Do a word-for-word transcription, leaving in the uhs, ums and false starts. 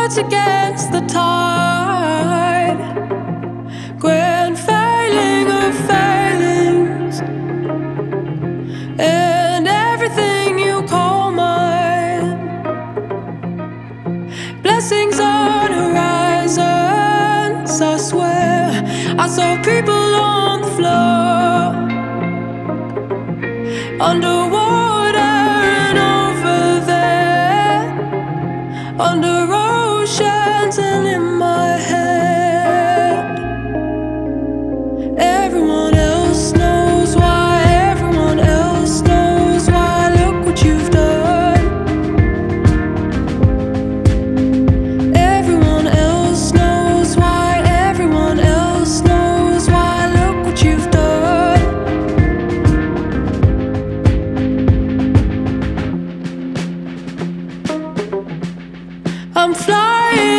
words against the tide, grand failing of failings, and everything you call mine. Blessings on horizons, I swear I saw people on the floor, underwater and over there, under oceans and in my head. Everyone else knows why, everyone else knows why. Look what you've done. Everyone else knows why, everyone else knows why. Look what you've done. I'm flying